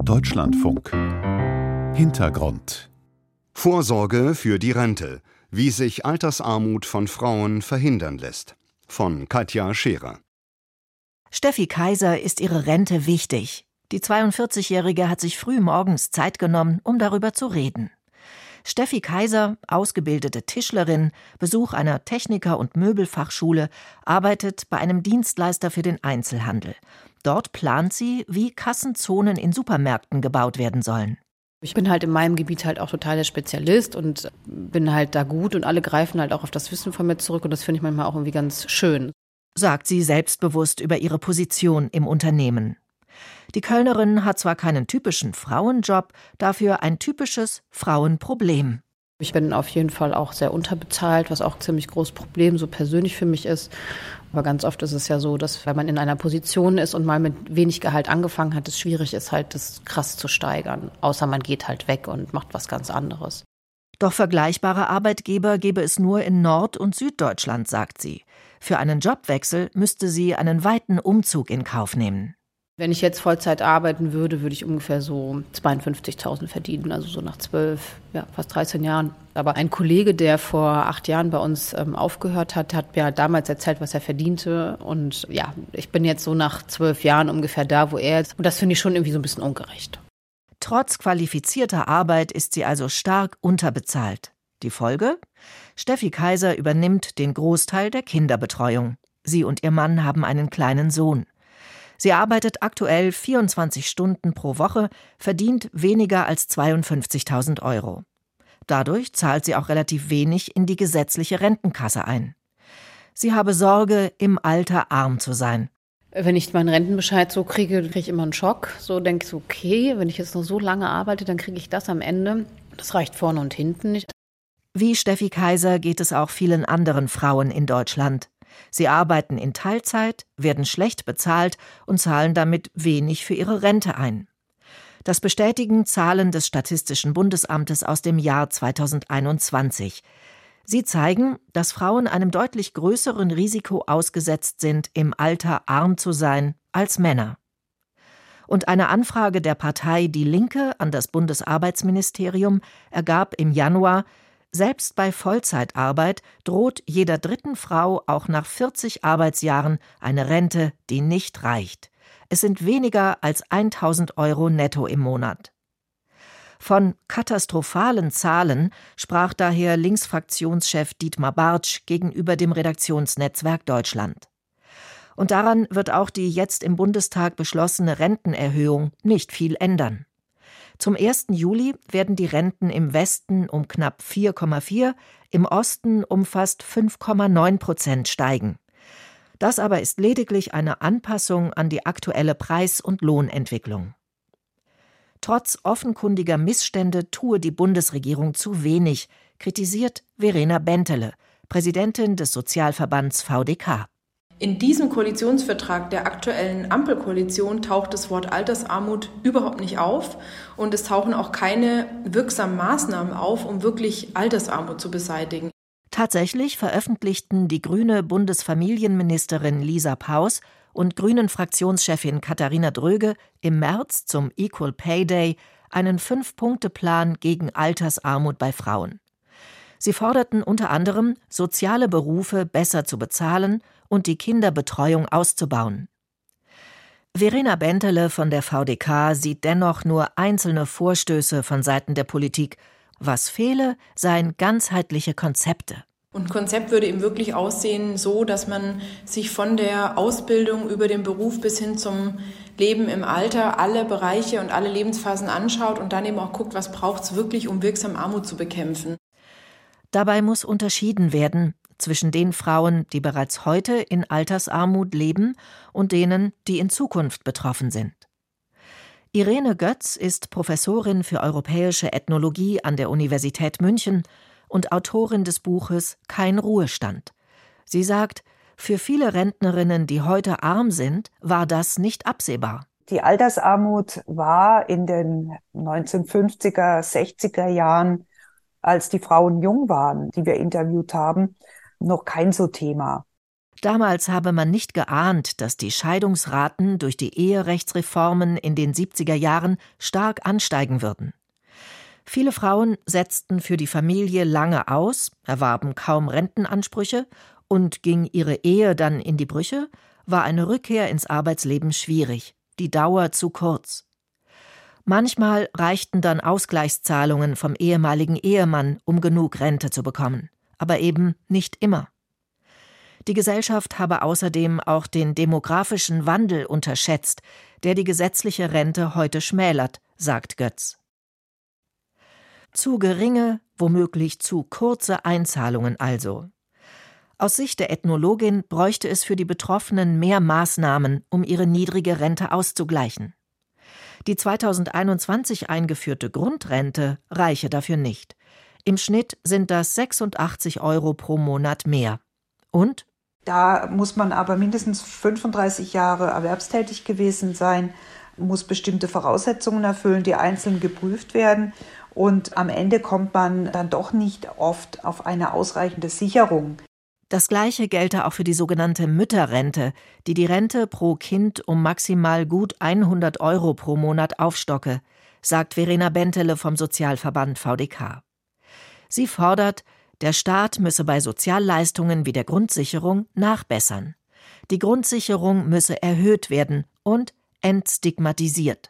Deutschlandfunk. Hintergrund. Vorsorge für die Rente. Wie sich Altersarmut von Frauen verhindern lässt. Von Katja Scherer. Steffi Kaiser ist ihre Rente wichtig. Die 42-Jährige hat sich früh morgens Zeit genommen, um darüber zu reden. Steffi Kaiser, ausgebildete Tischlerin, Besuch einer Techniker- und Möbelfachschule, arbeitet bei einem Dienstleister für den Einzelhandel. Dort plant sie, wie Kassenzonen in Supermärkten gebaut werden sollen. Ich bin halt in meinem Gebiet halt auch total der Spezialist und bin halt da gut und alle greifen halt auch auf das Wissen von mir zurück und das finde ich manchmal auch irgendwie ganz schön. Sagt sie selbstbewusst über ihre Position im Unternehmen. Die Kölnerin hat zwar keinen typischen Frauenjob, dafür ein typisches Frauenproblem. Ich bin auf jeden Fall auch sehr unterbezahlt, was auch ein ziemlich großes Problem so persönlich für mich ist. Aber ganz oft ist es ja so, dass wenn man in einer Position ist und mal mit wenig Gehalt angefangen hat, es schwierig ist, halt das krass zu steigern. Außer man geht halt weg und macht was ganz anderes. Doch vergleichbare Arbeitgeber gäbe es nur in Nord- und Süddeutschland, sagt sie. Für einen Jobwechsel müsste sie einen weiten Umzug in Kauf nehmen. Wenn ich jetzt Vollzeit arbeiten würde, würde ich ungefähr so 52.000 verdienen, also so nach 12, fast 13 Jahren. Aber ein Kollege, der vor 8 Jahren bei uns aufgehört hat, hat mir damals erzählt, was er verdiente. Und ja, ich bin jetzt so nach 12 Jahren ungefähr da, wo er ist. Und das finde ich schon irgendwie so ein bisschen ungerecht. Trotz qualifizierter Arbeit ist sie also stark unterbezahlt. Die Folge? Steffi Kaiser übernimmt den Großteil der Kinderbetreuung. Sie und ihr Mann haben einen kleinen Sohn. Sie arbeitet aktuell 24 Stunden pro Woche, verdient weniger als 52.000 €. Dadurch zahlt sie auch relativ wenig in die gesetzliche Rentenkasse ein. Sie habe Sorge, im Alter arm zu sein. Wenn ich meinen Rentenbescheid so kriege ich immer einen Schock. So denke ich, okay, wenn ich jetzt noch so lange arbeite, dann kriege ich das am Ende. Das reicht vorne und hinten nicht. Wie Steffi Kaiser geht es auch vielen anderen Frauen in Deutschland. Sie arbeiten in Teilzeit, werden schlecht bezahlt und zahlen damit wenig für ihre Rente ein. Das bestätigen Zahlen des Statistischen Bundesamtes aus dem Jahr 2021. Sie zeigen, dass Frauen einem deutlich größeren Risiko ausgesetzt sind, im Alter arm zu sein, als Männer. Und eine Anfrage der Partei Die Linke an das Bundesarbeitsministerium ergab im Januar, selbst bei Vollzeitarbeit droht jeder dritten Frau auch nach 40 Arbeitsjahren eine Rente, die nicht reicht. Es sind weniger als 1.000 € netto im Monat. Von katastrophalen Zahlen sprach daher Linksfraktionschef Dietmar Bartsch gegenüber dem Redaktionsnetzwerk Deutschland. Und daran wird auch die jetzt im Bundestag beschlossene Rentenerhöhung nicht viel ändern. Zum 1. Juli werden die Renten im Westen um knapp 4,4, im Osten um fast 5,9% steigen. Das aber ist lediglich eine Anpassung an die aktuelle Preis- und Lohnentwicklung. Trotz offenkundiger Missstände tue die Bundesregierung zu wenig, kritisiert Verena Bentele, Präsidentin des Sozialverbands VDK. In diesem Koalitionsvertrag der aktuellen Ampelkoalition taucht das Wort Altersarmut überhaupt nicht auf und es tauchen auch keine wirksamen Maßnahmen auf, um wirklich Altersarmut zu beseitigen. Tatsächlich veröffentlichten die grüne Bundesfamilienministerin Lisa Paus und Grünen-Fraktionschefin Katharina Dröge im März zum Equal Pay Day einen 5-Punkte-Plan gegen Altersarmut bei Frauen. Sie forderten unter anderem, soziale Berufe besser zu bezahlen und die Kinderbetreuung auszubauen. Verena Bentele von der VDK sieht dennoch nur einzelne Vorstöße von Seiten der Politik. Was fehle, seien ganzheitliche Konzepte. Und ein Konzept würde eben wirklich aussehen, so dass man sich von der Ausbildung über den Beruf bis hin zum Leben im Alter alle Bereiche und alle Lebensphasen anschaut und dann eben auch guckt, was braucht es wirklich, um wirksam Armut zu bekämpfen. Dabei muss unterschieden werden zwischen den Frauen, die bereits heute in Altersarmut leben, und denen, die in Zukunft betroffen sind. Irene Götz ist Professorin für europäische Ethnologie an der Universität München und Autorin des Buches Kein Ruhestand. Sie sagt, für viele Rentnerinnen, die heute arm sind, war das nicht absehbar. Die Altersarmut war in den 1950er, 60er Jahren, als die Frauen jung waren, die wir interviewt haben, noch kein so Thema. Damals habe man nicht geahnt, dass die Scheidungsraten durch die Eherechtsreformen in den 70er Jahren stark ansteigen würden. Viele Frauen setzten für die Familie lange aus, erwarben kaum Rentenansprüche, und ging ihre Ehe dann in die Brüche, war eine Rückkehr ins Arbeitsleben schwierig, die Dauer zu kurz. Manchmal reichten dann Ausgleichszahlungen vom ehemaligen Ehemann, um genug Rente zu bekommen, aber eben nicht immer. Die Gesellschaft habe außerdem auch den demografischen Wandel unterschätzt, der die gesetzliche Rente heute schmälert, sagt Götz. Zu geringe, womöglich zu kurze Einzahlungen also. Aus Sicht der Ethnologin bräuchte es für die Betroffenen mehr Maßnahmen, um ihre niedrige Rente auszugleichen. Die 2021 eingeführte Grundrente reiche dafür nicht. Im Schnitt sind das 86 € pro Monat mehr. Und? Da muss man aber mindestens 35 Jahre erwerbstätig gewesen sein, muss bestimmte Voraussetzungen erfüllen, die einzeln geprüft werden. Und am Ende kommt man dann doch nicht oft auf eine ausreichende Sicherung. Das Gleiche gelte auch für die sogenannte Mütterrente, die Rente pro Kind um maximal gut 100 € pro Monat aufstocke, sagt Verena Bentele vom Sozialverband VDK. Sie fordert, der Staat müsse bei Sozialleistungen wie der Grundsicherung nachbessern. Die Grundsicherung müsse erhöht werden und entstigmatisiert.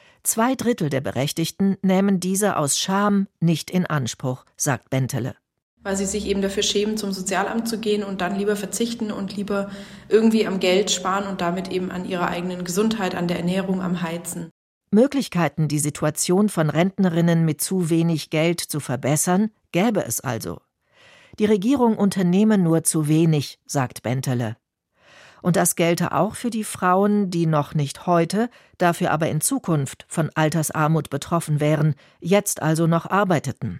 2/3 der Berechtigten nehmen diese aus Scham nicht in Anspruch, sagt Bentele. Weil sie sich eben dafür schämen, zum Sozialamt zu gehen und dann lieber verzichten und lieber irgendwie am Geld sparen und damit eben an ihrer eigenen Gesundheit, an der Ernährung, am Heizen. Möglichkeiten, die Situation von Rentnerinnen mit zu wenig Geld zu verbessern, gäbe es also. Die Regierung unternehme nur zu wenig, sagt Bentele. Und das gelte auch für die Frauen, die noch nicht heute, dafür aber in Zukunft von Altersarmut betroffen wären, jetzt also noch arbeiteten.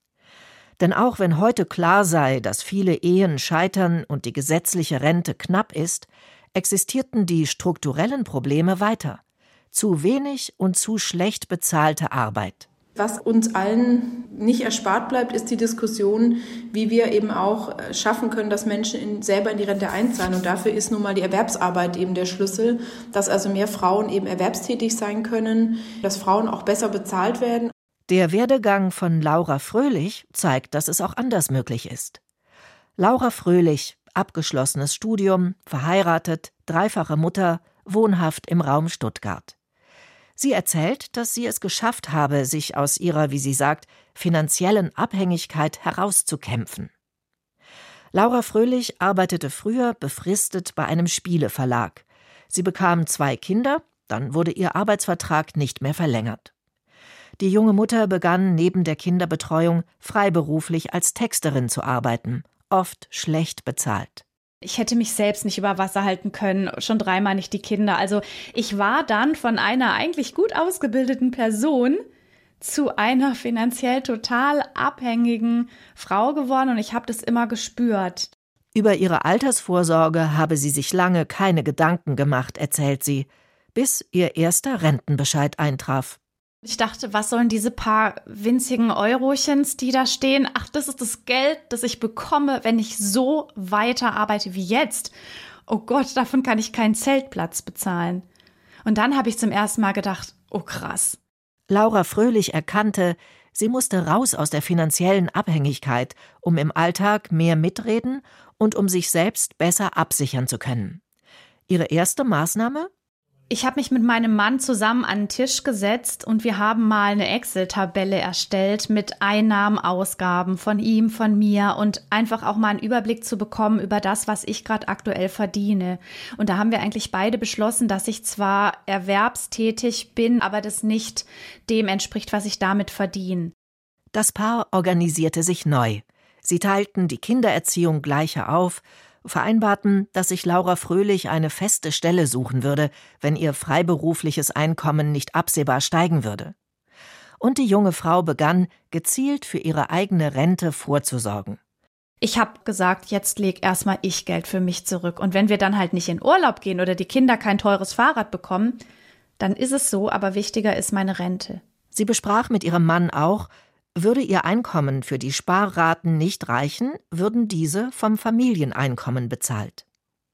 Denn auch wenn heute klar sei, dass viele Ehen scheitern und die gesetzliche Rente knapp ist, existierten die strukturellen Probleme weiter. Zu wenig und zu schlecht bezahlte Arbeit. Was uns allen nicht erspart bleibt, ist die Diskussion, wie wir eben auch schaffen können, dass Menschen selber in die Rente einzahlen. Und dafür ist nun mal die Erwerbsarbeit eben der Schlüssel, dass also mehr Frauen eben erwerbstätig sein können, dass Frauen auch besser bezahlt werden. Der Werdegang von Laura Fröhlich zeigt, dass es auch anders möglich ist. Laura Fröhlich, abgeschlossenes Studium, verheiratet, dreifache Mutter, wohnhaft im Raum Stuttgart. Sie erzählt, dass sie es geschafft habe, sich aus ihrer, wie sie sagt, finanziellen Abhängigkeit herauszukämpfen. Laura Fröhlich arbeitete früher befristet bei einem Spieleverlag. Sie bekam 2 Kinder, dann wurde ihr Arbeitsvertrag nicht mehr verlängert. Die junge Mutter begann neben der Kinderbetreuung freiberuflich als Texterin zu arbeiten, oft schlecht bezahlt. Ich hätte mich selbst nicht über Wasser halten können, schon 3-mal nicht die Kinder. Also ich war dann von einer eigentlich gut ausgebildeten Person zu einer finanziell total abhängigen Frau geworden und ich habe das immer gespürt. Über ihre Altersvorsorge habe sie sich lange keine Gedanken gemacht, erzählt sie, bis ihr erster Rentenbescheid eintraf. Ich dachte, was sollen diese paar winzigen Eurochens, die da stehen? Ach, das ist das Geld, das ich bekomme, wenn ich so weiter arbeite wie jetzt. Oh Gott, davon kann ich keinen Zeltplatz bezahlen. Und dann habe ich zum ersten Mal gedacht, oh krass. Laura Fröhlich erkannte, sie musste raus aus der finanziellen Abhängigkeit, um im Alltag mehr mitreden und um sich selbst besser absichern zu können. Ihre erste Maßnahme? Ich habe mich mit meinem Mann zusammen an den Tisch gesetzt und wir haben mal eine Excel-Tabelle erstellt mit Einnahmen, Ausgaben von ihm, von mir und einfach auch mal einen Überblick zu bekommen über das, was ich gerade aktuell verdiene. Und da haben wir eigentlich beide beschlossen, dass ich zwar erwerbstätig bin, aber das nicht dem entspricht, was ich damit verdiene. Das Paar organisierte sich neu. Sie teilten die Kindererziehung gleicher auf, vereinbarten, dass sich Laura Fröhlich eine feste Stelle suchen würde, wenn ihr freiberufliches Einkommen nicht absehbar steigen würde. Und die junge Frau begann, gezielt für ihre eigene Rente vorzusorgen. Ich habe gesagt, jetzt leg erstmal ich Geld für mich zurück. Und wenn wir dann halt nicht in Urlaub gehen oder die Kinder kein teures Fahrrad bekommen, dann ist es so, aber wichtiger ist meine Rente. Sie besprach mit ihrem Mann auch, würde ihr Einkommen für die Sparraten nicht reichen, würden diese vom Familieneinkommen bezahlt.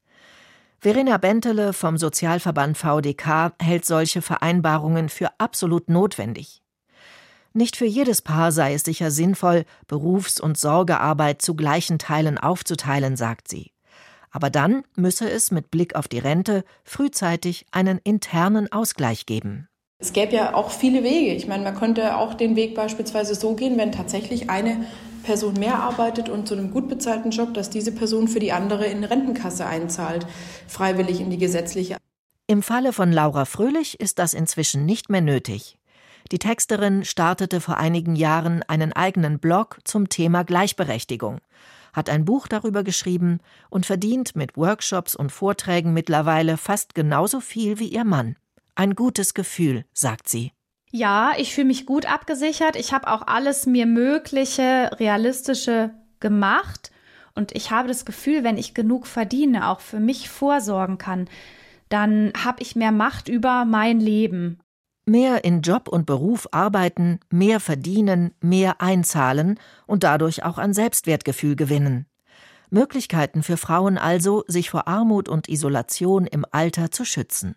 Verena Bentele vom Sozialverband VDK hält solche Vereinbarungen für absolut notwendig. Nicht für jedes Paar sei es sicher sinnvoll, Berufs- und Sorgearbeit zu gleichen Teilen aufzuteilen, sagt sie. Aber dann müsse es mit Blick auf die Rente frühzeitig einen internen Ausgleich geben. Es gäbe ja auch viele Wege. Ich meine, man könnte auch den Weg beispielsweise so gehen, wenn tatsächlich eine Person mehr arbeitet und zu einem gut bezahlten Job, dass diese Person für die andere in eine Rentenkasse einzahlt, freiwillig in die gesetzliche. Im Falle von Laura Fröhlich ist das inzwischen nicht mehr nötig. Die Texterin startete vor einigen Jahren einen eigenen Blog zum Thema Gleichberechtigung, hat ein Buch darüber geschrieben und verdient mit Workshops und Vorträgen mittlerweile fast genauso viel wie ihr Mann. Ein gutes Gefühl, sagt sie. Ja, ich fühle mich gut abgesichert. Ich habe auch alles mir Mögliche, Realistische gemacht. Und ich habe das Gefühl, wenn ich genug verdiene, auch für mich vorsorgen kann, dann habe ich mehr Macht über mein Leben. Mehr in Job und Beruf arbeiten, mehr verdienen, mehr einzahlen und dadurch auch an Selbstwertgefühl gewinnen. Möglichkeiten für Frauen also, sich vor Armut und Isolation im Alter zu schützen.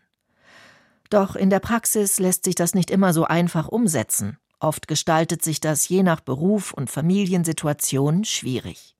Doch in der Praxis lässt sich das nicht immer so einfach umsetzen. Oft gestaltet sich das je nach Beruf und Familiensituation schwierig.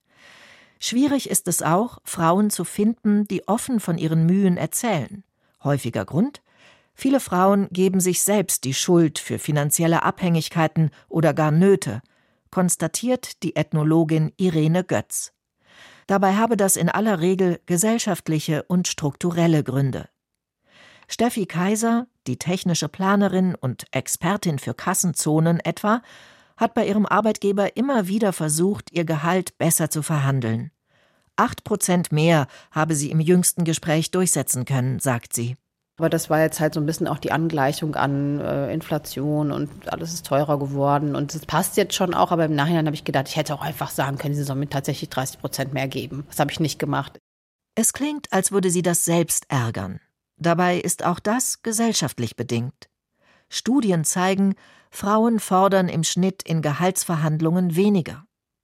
Schwierig ist es auch, Frauen zu finden, die offen von ihren Mühen erzählen. Häufiger Grund: viele Frauen geben sich selbst die Schuld für finanzielle Abhängigkeiten oder gar Nöte, konstatiert die Ethnologin Irene Götz. Dabei habe das in aller Regel gesellschaftliche und strukturelle Gründe. Steffi Kaiser, die technische Planerin und Expertin für Kassenzonen etwa, hat bei ihrem Arbeitgeber immer wieder versucht, ihr Gehalt besser zu verhandeln. 8% mehr habe sie im jüngsten Gespräch durchsetzen können, sagt sie. Aber das war jetzt halt so ein bisschen auch die Angleichung an Inflation und alles ist teurer geworden. Und das passt jetzt schon auch, aber im Nachhinein habe ich gedacht, ich hätte auch einfach sagen können, sie soll mir tatsächlich 30% mehr geben. Das habe ich nicht gemacht. Es klingt, als würde sie das selbst ärgern. Dabei ist auch das gesellschaftlich bedingt. Studien zeigen, Frauen fordern im Schnitt in Gehaltsverhandlungen weniger.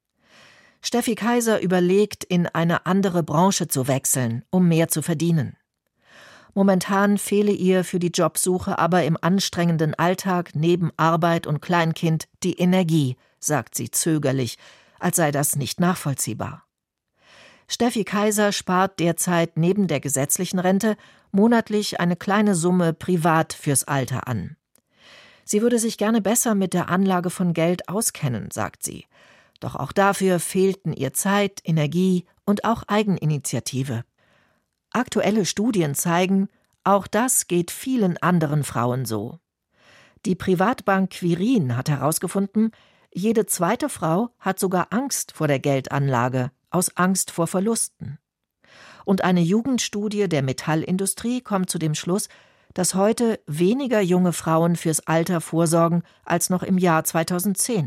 Steffi Kaiser überlegt, in eine andere Branche zu wechseln, um mehr zu verdienen. Momentan fehle ihr für die Jobsuche aber im anstrengenden Alltag neben Arbeit und Kleinkind die Energie, sagt sie zögerlich, als sei das nicht nachvollziehbar. Steffi Kaiser spart derzeit neben der gesetzlichen Rente monatlich eine kleine Summe privat fürs Alter an. Sie würde sich gerne besser mit der Anlage von Geld auskennen, sagt sie. Doch auch dafür fehlten ihr Zeit, Energie und auch Eigeninitiative. Aktuelle Studien zeigen, auch das geht vielen anderen Frauen so. Die Privatbank Quirin hat herausgefunden, jede zweite Frau hat sogar Angst vor der Geldanlage, aus Angst vor Verlusten. Und eine Jugendstudie der Metallindustrie kommt zu dem Schluss, dass heute weniger junge Frauen fürs Alter vorsorgen als noch im Jahr 2010.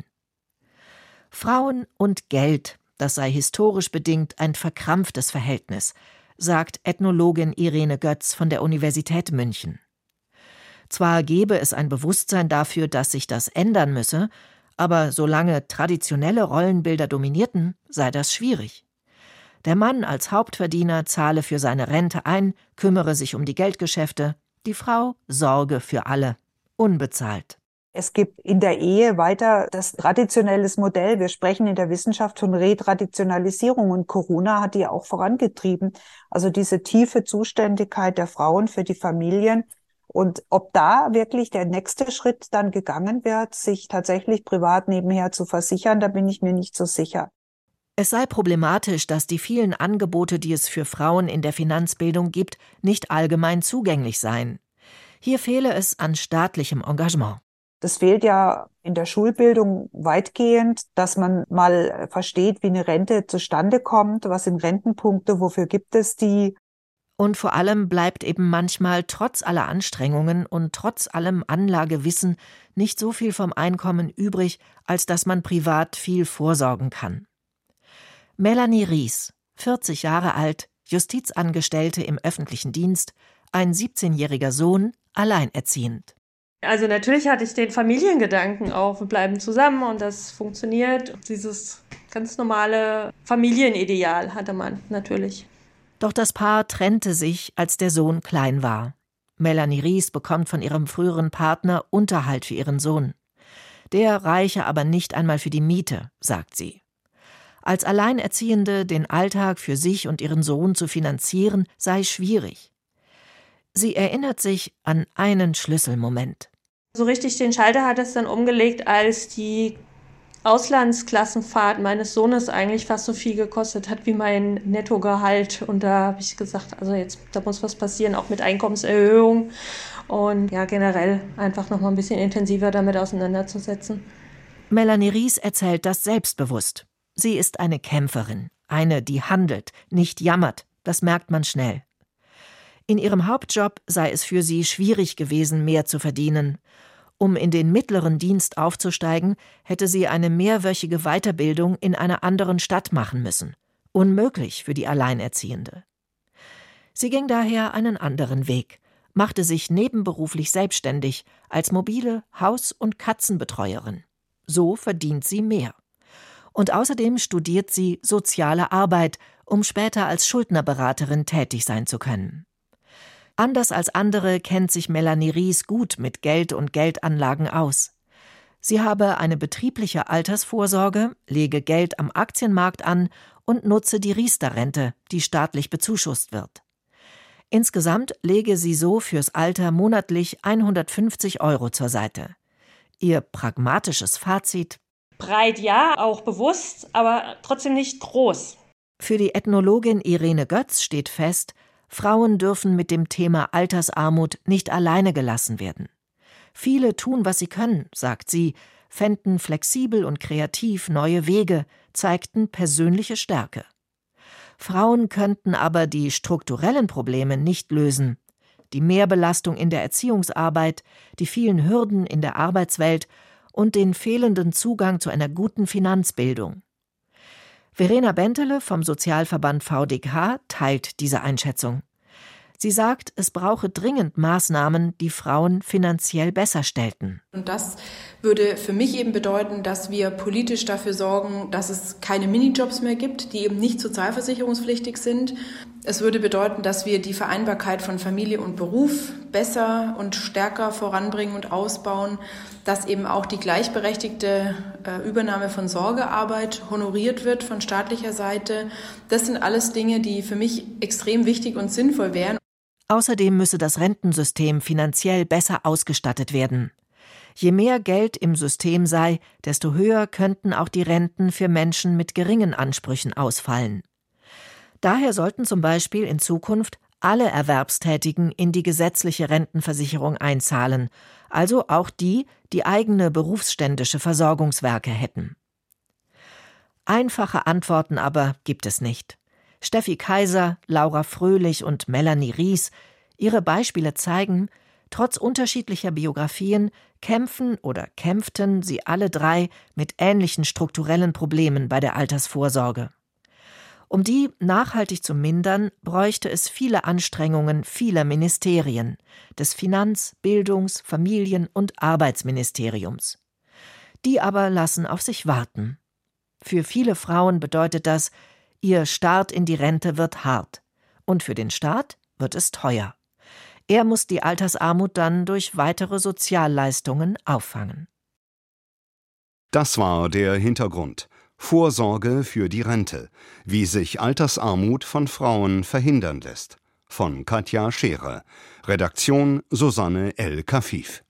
Frauen und Geld, das sei historisch bedingt ein verkrampftes Verhältnis, sagt Ethnologin Irene Götz von der Universität München. Zwar gebe es ein Bewusstsein dafür, dass sich das ändern müsse, aber solange traditionelle Rollenbilder dominierten, sei das schwierig. Der Mann als Hauptverdiener zahle für seine Rente ein, kümmere sich um die Geldgeschäfte, die Frau sorge für alle, unbezahlt. Es gibt in der Ehe weiter das traditionelle Modell. Wir sprechen in der Wissenschaft von Retraditionalisierung und Corona hat die auch vorangetrieben. Also diese tiefe Zuständigkeit der Frauen für die Familien. Und ob da wirklich der nächste Schritt dann gegangen wird, sich tatsächlich privat nebenher zu versichern, da bin ich mir nicht so sicher. Es sei problematisch, dass die vielen Angebote, die es für Frauen in der Finanzbildung gibt, nicht allgemein zugänglich seien. Hier fehle es an staatlichem Engagement. Das fehlt ja in der Schulbildung weitgehend, dass man mal versteht, wie eine Rente zustande kommt, was sind Rentenpunkte, wofür gibt es die. Und vor allem bleibt eben manchmal trotz aller Anstrengungen und trotz allem Anlagewissen nicht so viel vom Einkommen übrig, als dass man privat viel vorsorgen kann. Melanie Ries, 40 Jahre alt, Justizangestellte im öffentlichen Dienst, ein 17-jähriger Sohn, alleinerziehend. Also natürlich hatte ich den Familiengedanken auch, wir bleiben zusammen und das funktioniert. Dieses ganz normale Familienideal hatte man natürlich. Doch das Paar trennte sich, als der Sohn klein war. Melanie Ries bekommt von ihrem früheren Partner Unterhalt für ihren Sohn. Der reiche aber nicht einmal für die Miete, sagt sie. Als Alleinerziehende den Alltag für sich und ihren Sohn zu finanzieren, sei schwierig. Sie erinnert sich an einen Schlüsselmoment. So richtig den Schalter hat es dann umgelegt, als die Auslandsklassenfahrt meines Sohnes eigentlich fast so viel gekostet hat wie mein Nettogehalt. Und da habe ich gesagt, also jetzt, da muss was passieren, auch mit Einkommenserhöhung. Und ja, generell einfach noch mal ein bisschen intensiver damit auseinanderzusetzen. Melanie Ries erzählt das selbstbewusst. Sie ist eine Kämpferin, eine, die handelt, nicht jammert, das merkt man schnell. In ihrem Hauptjob sei es für sie schwierig gewesen, mehr zu verdienen. Um in den mittleren Dienst aufzusteigen, hätte sie eine mehrwöchige Weiterbildung in einer anderen Stadt machen müssen. Unmöglich für die Alleinerziehende. Sie ging daher einen anderen Weg, machte sich nebenberuflich selbstständig als mobile Haus- und Katzenbetreuerin. So verdient sie mehr. Und außerdem studiert sie soziale Arbeit, um später als Schuldnerberaterin tätig sein zu können. Anders als andere kennt sich Melanie Ries gut mit Geld und Geldanlagen aus. Sie habe eine betriebliche Altersvorsorge, lege Geld am Aktienmarkt an und nutze die Riester-Rente, die staatlich bezuschusst wird. Insgesamt lege sie so fürs Alter monatlich 150 € zur Seite. Ihr pragmatisches Fazit: Breit ja, auch bewusst, aber trotzdem nicht groß. Für die Ethnologin Irene Götz steht fest, Frauen dürfen mit dem Thema Altersarmut nicht alleine gelassen werden. Viele tun, was sie können, sagt sie, fänden flexibel und kreativ neue Wege, zeigten persönliche Stärke. Frauen könnten aber die strukturellen Probleme nicht lösen. Die Mehrbelastung in der Erziehungsarbeit, die vielen Hürden in der Arbeitswelt und den fehlenden Zugang zu einer guten Finanzbildung. Verena Bentele vom Sozialverband VDK teilt diese Einschätzung. Sie sagt, es brauche dringend Maßnahmen, die Frauen finanziell besser stellten. Und das würde für mich eben bedeuten, dass wir politisch dafür sorgen, dass es keine Minijobs mehr gibt, die eben nicht sozialversicherungspflichtig sind. Es würde bedeuten, dass wir die Vereinbarkeit von Familie und Beruf besser und stärker voranbringen und ausbauen, dass eben auch die gleichberechtigte Übernahme von Sorgearbeit honoriert wird von staatlicher Seite. Das sind alles Dinge, die für mich extrem wichtig und sinnvoll wären. Außerdem müsse das Rentensystem finanziell besser ausgestattet werden. Je mehr Geld im System sei, desto höher könnten auch die Renten für Menschen mit geringen Ansprüchen ausfallen. Daher sollten zum Beispiel in Zukunft alle Erwerbstätigen in die gesetzliche Rentenversicherung einzahlen, also auch die, die eigene berufsständische Versorgungswerke hätten. Einfache Antworten aber gibt es nicht. Steffi Kaiser, Laura Fröhlich und Melanie Ries, ihre Beispiele zeigen, trotz unterschiedlicher Biografien kämpfen oder kämpften sie alle drei mit ähnlichen strukturellen Problemen bei der Altersvorsorge. Um die nachhaltig zu mindern, bräuchte es viele Anstrengungen vieler Ministerien, des Finanz-, Bildungs-, Familien- und Arbeitsministeriums. Die aber lassen auf sich warten. Für viele Frauen bedeutet das, ihr Start in die Rente wird hart. Und für den Staat wird es teuer. Er muss die Altersarmut dann durch weitere Sozialleistungen auffangen. Das war der Hintergrund. Vorsorge für die Rente. Wie sich Altersarmut von Frauen verhindern lässt. Von Katja Scherer. Redaktion Susanne L. Kafif.